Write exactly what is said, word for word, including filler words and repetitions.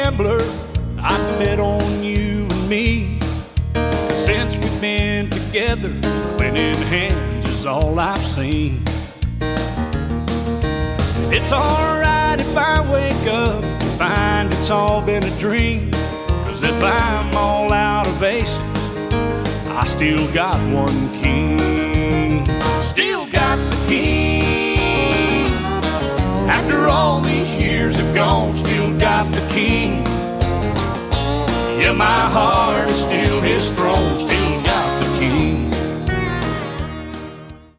gambler, I bet on you and me. Since we've been together, winning hands is all I've seen. It's alright if I wake up and find it's all been a dream. Cause if I'm all out of aces, I still got one king. Still got the king. After all these years have gone, still got the king. Yeah, my heart is still his throne. Still